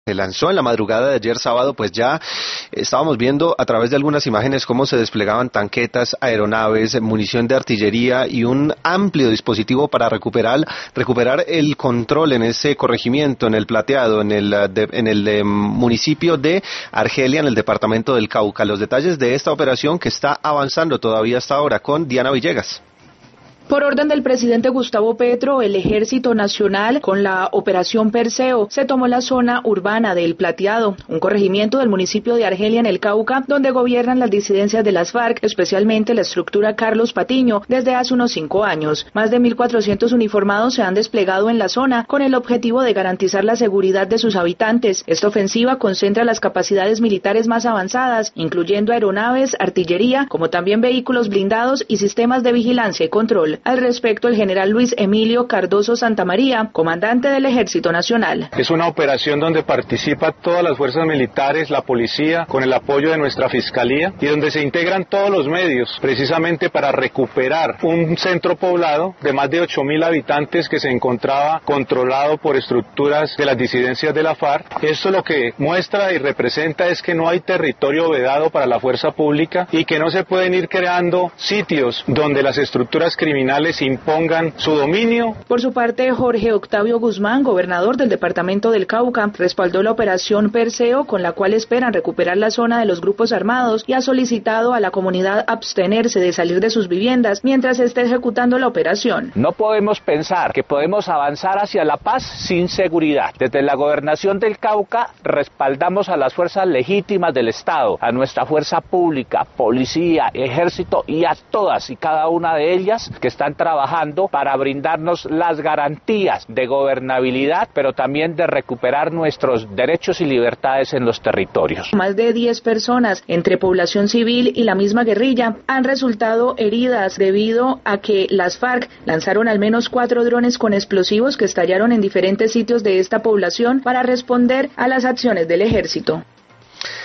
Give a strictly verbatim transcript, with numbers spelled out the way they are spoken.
Se lanzó en la madrugada de ayer sábado, pues ya estábamos viendo a través de algunas imágenes cómo se desplegaban tanquetas, aeronaves, munición de artillería y un amplio dispositivo para recuperar recuperar el control en ese corregimiento, en el Plateado, en el, de, en el de, municipio de Argelia, en el departamento del Cauca. Los detalles de esta operación que está avanzando todavía hasta ahora con Diana Villegas. Por orden del presidente Gustavo Petro, el Ejército Nacional, con la Operación Perseo, se tomó la zona urbana del Plateado, un corregimiento del municipio de Argelia en el Cauca, donde gobiernan las disidencias de las FARC, especialmente la estructura Carlos Patiño, desde hace unos cinco años. Más de mil cuatrocientos uniformados se han desplegado en la zona con el objetivo de garantizar la seguridad de sus habitantes. Esta ofensiva concentra las capacidades militares más avanzadas, incluyendo aeronaves, artillería, como también vehículos blindados y sistemas de vigilancia y control. Al respecto, el general Luis Emilio Cardoso Santamaría, comandante del Ejército Nacional. Es una operación donde participan todas las fuerzas militares, la policía, con el apoyo de nuestra fiscalía, y donde se integran todos los medios, precisamente para recuperar un centro poblado de más de ocho mil habitantes que se encontraba controlado por estructuras de las disidencias de la FARC. Esto lo que muestra y representa es que no hay territorio vedado para la fuerza pública y que no se pueden ir creando sitios donde las estructuras criminales impongan su dominio. Por su parte, Jorge Octavio Guzmán, gobernador del departamento del Cauca, respaldó la operación Perseo, con la cual esperan recuperar la zona de los grupos armados, y ha solicitado a la comunidad abstenerse de salir de sus viviendas mientras se esté ejecutando la operación. No podemos pensar que podemos avanzar hacia la paz sin seguridad. Desde la gobernación del Cauca respaldamos a las fuerzas legítimas del Estado, a nuestra fuerza pública, policía, ejército y a todas y cada una de ellas que están trabajando para brindarnos las garantías de gobernabilidad, pero también de recuperar nuestros derechos y libertades en los territorios. Más de diez personas, entre población civil y la misma guerrilla, han resultado heridas debido a que las FARC lanzaron al menos cuatro drones con explosivos que estallaron en diferentes sitios de esta población para responder a las acciones del ejército.